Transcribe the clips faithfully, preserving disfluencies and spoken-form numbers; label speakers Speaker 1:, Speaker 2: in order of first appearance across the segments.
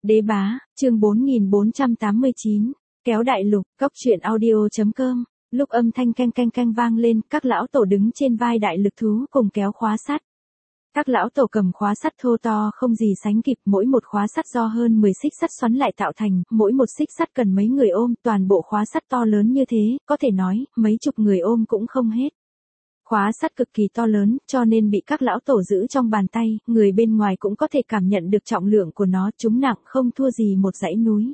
Speaker 1: Đế bá, chương bốn nghìn bốn trăm tám mươi chín, kéo đại lục, góc truyện audio.com, lúc âm thanh canh canh canh vang lên, các lão tổ đứng trên vai đại lực thú cùng kéo khóa sắt. Các lão tổ cầm khóa sắt thô to không gì sánh kịp, mỗi một khóa sắt do hơn mười xích sắt xoắn lại tạo thành, mỗi một xích sắt cần mấy người ôm, toàn bộ khóa sắt to lớn như thế, có thể nói, mấy chục người ôm cũng không hết. Khóa sắt cực kỳ to lớn, cho nên bị các lão tổ giữ trong bàn tay, người bên ngoài cũng có thể cảm nhận được trọng lượng của nó, chúng nặng không thua gì một dãy núi.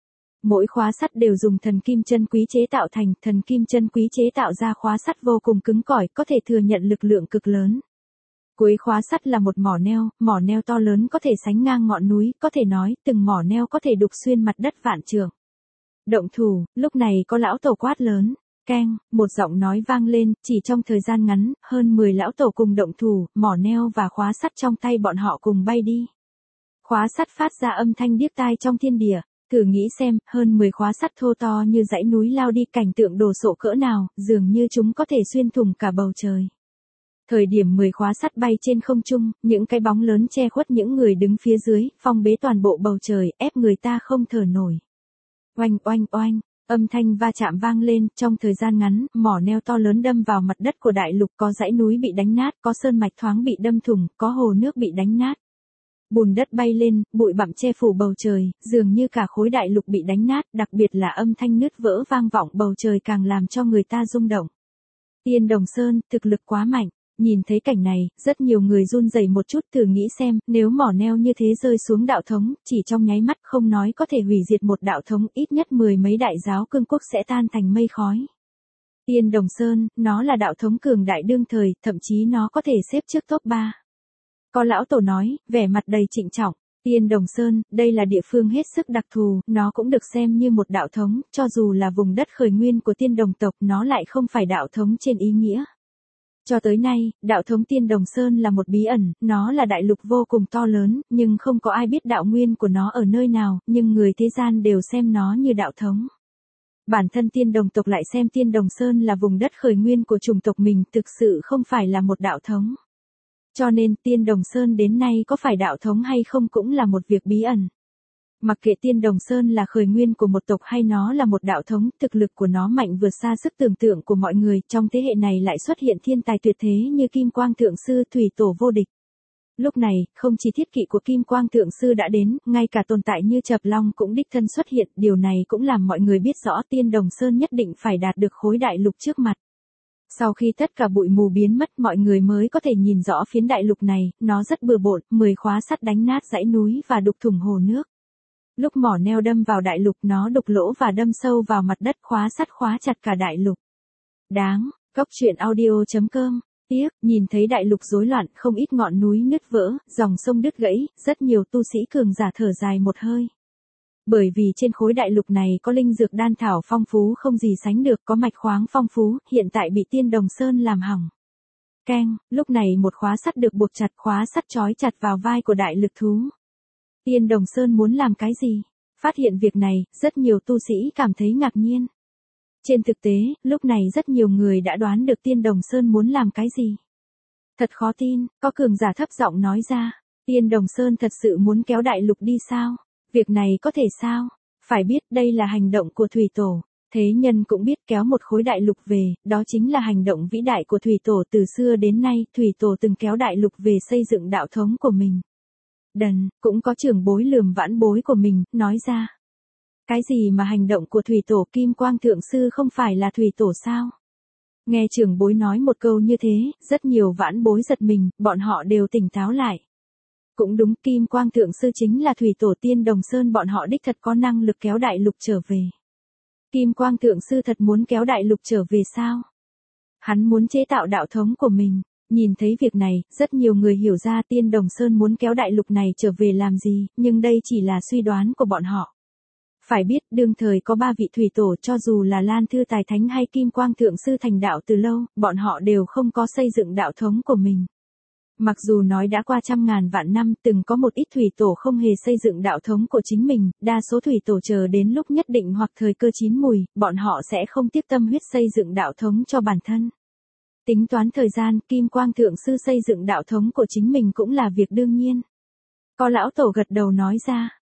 Speaker 1: Mỗi khóa sắt đều dùng thần kim chân quý chế tạo thành, thần kim chân quý chế tạo ra khóa sắt vô cùng cứng cỏi, có thể thừa nhận lực lượng cực lớn. Cuối khóa sắt là một mỏ neo, mỏ neo to lớn có thể sánh ngang ngọn núi, có thể nói, từng mỏ neo có thể đục xuyên mặt đất vạn trượng. Động thủ, lúc này có lão tổ quát lớn. Keng, một giọng nói vang lên, chỉ trong thời gian ngắn, hơn mười lão tổ cùng động thủ, mỏ neo và khóa sắt trong tay bọn họ cùng bay đi. Khóa sắt phát ra âm thanh điếc tai trong thiên địa, thử nghĩ xem, hơn mười khóa sắt thô to như dãy núi lao đi, cảnh tượng đồ sộ cỡ nào, dường như chúng có thể xuyên thủng cả bầu trời. Thời điểm mười khóa sắt bay trên không trung, những cái bóng lớn che khuất những người đứng phía dưới, phong bế toàn bộ bầu trời, ép người ta không thở nổi. Oanh oanh oanh. Âm thanh va chạm vang lên, trong thời gian ngắn, mỏ neo to lớn đâm vào mặt đất của đại lục, có dãy núi bị đánh nát, có sơn mạch thoáng bị đâm thủng, có hồ nước bị đánh nát. Bùn đất bay lên, bụi bặm che phủ bầu trời, dường như cả khối đại lục bị đánh nát, đặc biệt là âm thanh nứt vỡ vang vọng bầu trời càng làm cho người ta rung động. Tiên Đồng Sơn, thực lực quá mạnh. Nhìn thấy cảnh này, rất nhiều người run rẩy một chút, thử nghĩ xem, nếu mỏ neo như thế rơi xuống đạo thống, chỉ trong nháy mắt không nói có thể hủy diệt một đạo thống, ít nhất mười mấy đại giáo cương quốc sẽ tan thành mây khói. Tiên Đồng Sơn, nó là đạo thống cường đại đương thời, thậm chí nó có thể xếp trước top ba. Có lão tổ nói, vẻ mặt đầy trịnh trọng, Tiên Đồng Sơn, đây là địa phương hết sức đặc thù, nó cũng được xem như một đạo thống, cho dù là vùng đất khởi nguyên của tiên đồng tộc, nó lại không phải đạo thống trên ý nghĩa. Cho tới nay, đạo thống Tiên Đồng Sơn là một bí ẩn, nó là đại lục vô cùng to lớn, nhưng không có ai biết đạo nguyên của nó ở nơi nào, nhưng người thế gian đều xem nó như đạo thống. Bản thân tiên đồng tộc lại xem Tiên Đồng Sơn là vùng đất khởi nguyên của chủng tộc mình, thực sự không phải là một đạo thống. Cho nên Tiên Đồng Sơn đến nay có phải đạo thống hay không cũng là một việc bí ẩn. Mặc kệ Tiên Đồng Sơn là khởi nguyên của một tộc hay nó là một đạo thống, thực lực của nó mạnh vượt xa sức tưởng tượng của mọi người, trong thế hệ này lại xuất hiện thiên tài tuyệt thế như Kim Quang Thượng Sư, thủy tổ vô địch. Lúc này, không chỉ thiết kỵ của Kim Quang Thượng Sư đã đến, ngay cả tồn tại như Chập Long cũng đích thân xuất hiện, điều này cũng làm mọi người biết rõ Tiên Đồng Sơn nhất định phải đạt được khối đại lục trước mặt. Sau khi tất cả bụi mù biến mất, mọi người mới có thể nhìn rõ phiến đại lục này, nó rất bừa bộn, mười khóa sắt đánh nát dãy núi và đục thủng hồ nước. Lúc mỏ neo đâm vào đại lục, nó đục lỗ và đâm sâu vào mặt đất, khóa sắt khóa chặt cả đại lục. Đáng, góc truyện audio.com, tiếc, nhìn thấy đại lục rối loạn, không ít ngọn núi nứt vỡ, dòng sông đứt gãy, rất nhiều tu sĩ cường giả thở dài một hơi. Bởi vì trên khối đại lục này có linh dược đan thảo phong phú không gì sánh được, có mạch khoáng phong phú, hiện tại bị Tiên Đồng Sơn làm hỏng. Keng, lúc này một khóa sắt được buộc chặt, khóa sắt trói chặt vào vai của đại lực thú. Tiên Đồng Sơn muốn làm cái gì? Phát hiện việc này, rất nhiều tu sĩ cảm thấy ngạc nhiên. Trên thực tế, lúc này rất nhiều người đã đoán được Tiên Đồng Sơn muốn làm cái gì. Thật khó tin, có cường giả thấp giọng nói ra, Tiên Đồng Sơn thật sự muốn kéo đại lục đi sao? Việc này có thể sao? Phải biết đây là hành động của Thủy Tổ. Thế nhân cũng biết kéo một khối đại lục về, đó chính là hành động vĩ đại của Thủy Tổ từ xưa đến nay, Thủy Tổ từng kéo đại lục về xây dựng đạo thống của mình. Đần, cũng có trưởng bối lườm vãn bối của mình, nói ra. Cái gì mà hành động của Thủy Tổ, Kim Quang Thượng Sư không phải là Thủy Tổ sao? Nghe trưởng bối nói một câu như thế, rất nhiều vãn bối giật mình, bọn họ đều tỉnh táo lại. Cũng đúng, Kim Quang Thượng Sư chính là Thủy Tổ Tiên Đồng Sơn, bọn họ đích thật có năng lực kéo đại lục trở về. Kim Quang Thượng Sư thật muốn kéo đại lục trở về sao? Hắn muốn chế tạo đạo thống của mình. Nhìn thấy việc này, rất nhiều người hiểu ra Tiên Đồng Sơn muốn kéo đại lục này trở về làm gì, nhưng đây chỉ là suy đoán của bọn họ. Phải biết, đương thời có ba vị thủy tổ, cho dù là Lan Thư Tài Thánh hay Kim Quang Thượng Sư thành đạo từ lâu, bọn họ đều không có xây dựng đạo thống của mình. Mặc dù nói đã qua trăm ngàn vạn năm, từng có một ít thủy tổ không hề xây dựng đạo thống của chính mình, đa số thủy tổ chờ đến lúc nhất định hoặc thời cơ chín mùi, bọn họ sẽ không tiếc tâm huyết xây dựng đạo thống cho bản thân. Tính toán thời gian, Kim Quang Thượng Sư xây dựng đạo thống của chính mình cũng là việc đương nhiên. Có lão tổ gật đầu nói ra,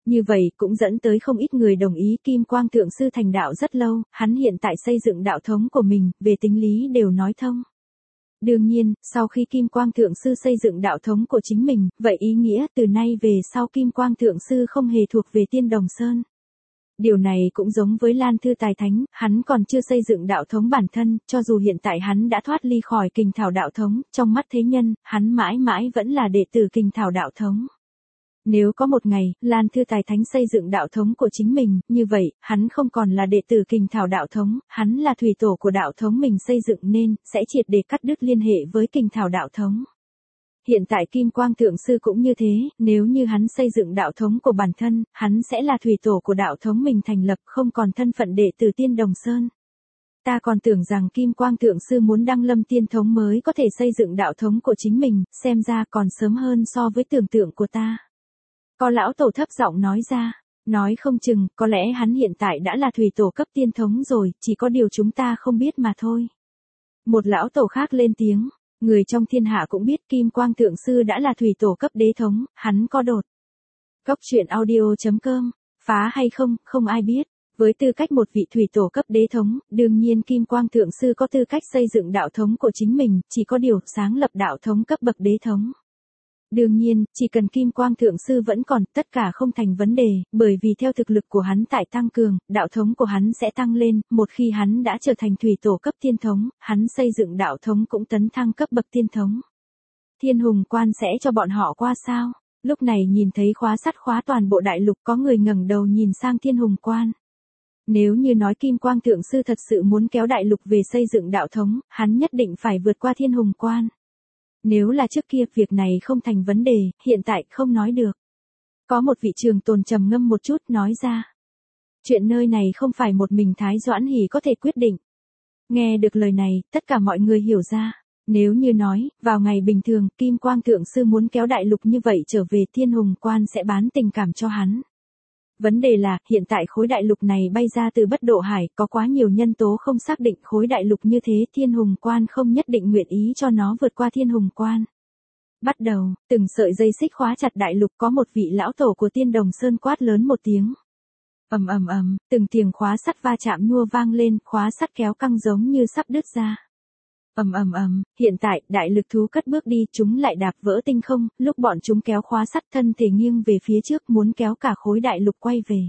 Speaker 1: Như vậy cũng dẫn tới không ít người đồng ý Kim Quang Thượng Sư thành đạo rất lâu, hắn hiện tại xây dựng đạo thống của mình, về tính lý đều nói thông. Đương nhiên, sau khi Kim Quang Thượng Sư xây dựng đạo thống của chính mình, vậy ý nghĩa từ nay về sau Kim Quang Thượng Sư không hề thuộc về Tiên Đồng Sơn. Điều này cũng giống với Lan Thư Tài Thánh, hắn còn chưa xây dựng đạo thống bản thân, cho dù hiện tại hắn đã thoát ly khỏi Kình Thảo đạo thống, trong mắt thế nhân, hắn mãi mãi vẫn là đệ tử Kình Thảo đạo thống. Nếu có một ngày, Lan Thư Tài Thánh xây dựng đạo thống của chính mình, như vậy, hắn không còn là đệ tử Kình Thảo đạo thống, hắn là thủy tổ của đạo thống mình xây dựng nên, sẽ triệt để cắt đứt liên hệ với Kình Thảo đạo thống. Hiện tại Kim Quang Thượng Sư cũng như thế, nếu như hắn xây dựng đạo thống của bản thân, hắn sẽ là thủy tổ của đạo thống mình thành lập, không còn thân phận đệ tử Tiên Đồng Sơn. Ta còn tưởng rằng Kim Quang Thượng Sư muốn đăng lâm tiên thống mới có thể xây dựng đạo thống của chính mình, xem ra còn sớm hơn so với tưởng tượng của ta. Có lão tổ thấp giọng nói ra, nói không chừng, có lẽ hắn hiện tại đã là thủy tổ cấp tiên thống rồi, chỉ có điều chúng ta không biết mà thôi. Một lão tổ khác lên tiếng, người trong thiên hạ cũng biết Kim Quang Thượng Sư đã là thủy tổ cấp đế thống, hắn có đột. Cốc truyện audio chấm com, phá hay không, không ai biết. Với tư cách một vị thủy tổ cấp đế thống, đương nhiên Kim Quang Thượng Sư có tư cách xây dựng đạo thống của chính mình, chỉ có điều sáng lập đạo thống cấp bậc đế thống. Đương nhiên, chỉ cần Kim Quang Thượng Sư vẫn còn, tất cả không thành vấn đề, bởi vì theo thực lực của hắn tại tăng cường, đạo thống của hắn sẽ tăng lên, một khi hắn đã trở thành thủy tổ cấp tiên thống, hắn xây dựng đạo thống cũng tấn thăng cấp bậc tiên thống. Thiên Hùng Quan sẽ cho bọn họ qua sao? Lúc này nhìn thấy khóa sắt khóa toàn bộ đại lục, có người ngẩng đầu nhìn sang Thiên Hùng Quan. Nếu như nói Kim Quang Thượng Sư thật sự muốn kéo đại lục về xây dựng đạo thống, hắn nhất định phải vượt qua Thiên Hùng Quan. Nếu là trước kia, việc này không thành vấn đề, hiện tại không nói được. Có một vị trường tồn trầm ngâm một chút nói ra. Chuyện nơi này không phải một mình Thái Doãn Hỷ có thể quyết định. Nghe được lời này, tất cả mọi người hiểu ra. Nếu như nói, vào ngày bình thường, Kim Quang Thượng Sư muốn kéo đại lục như vậy trở về Thiên Hùng Quan sẽ bán tình cảm cho hắn. Vấn đề là, hiện tại khối đại lục này bay ra từ Bất Độ Hải, có quá nhiều nhân tố không xác định khối đại lục như thế, Thiên Hùng Quan không nhất định nguyện ý cho nó vượt qua Thiên Hùng Quan. Bắt đầu, từng sợi dây xích khóa chặt đại lục, có một vị lão tổ của Tiên Đồng Sơn quát lớn một tiếng. Ầm ầm ầm, từng tiếng khóa sắt va chạm nhua vang lên, khóa sắt kéo căng giống như sắp đứt ra. Ầm ầm ầm, hiện tại, đại lực thú cất bước đi, chúng lại đạp vỡ tinh không, lúc bọn chúng kéo khóa sắt thân thể nghiêng về phía trước muốn kéo cả khối đại lục quay về.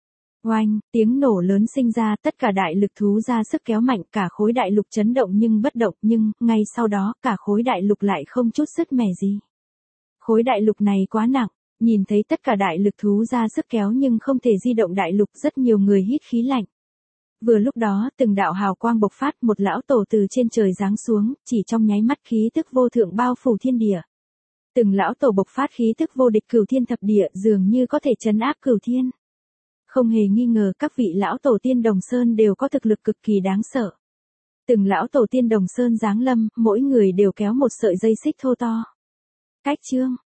Speaker 1: Oanh, tiếng nổ lớn sinh ra, tất cả đại lực thú ra sức kéo mạnh, cả khối đại lục chấn động nhưng bất động, nhưng, ngay sau đó, cả khối đại lục lại không chút sứt mẻ gì. Khối đại lục này quá nặng, nhìn thấy tất cả đại lực thú ra sức kéo nhưng không thể di động đại lục, rất nhiều người hít khí lạnh. Vừa lúc đó, từng đạo hào quang bộc phát, một lão tổ từ trên trời giáng xuống, chỉ trong nháy mắt khí tức vô thượng bao phủ thiên địa. Từng lão tổ bộc phát khí tức vô địch cửu thiên thập địa, dường như có thể trấn áp cửu thiên. Không hề nghi ngờ, các vị lão tổ Tiên Đồng Sơn đều có thực lực cực kỳ đáng sợ. Từng lão tổ Tiên Đồng Sơn giáng lâm, mỗi người đều kéo một sợi dây xích thô to. Cách chương,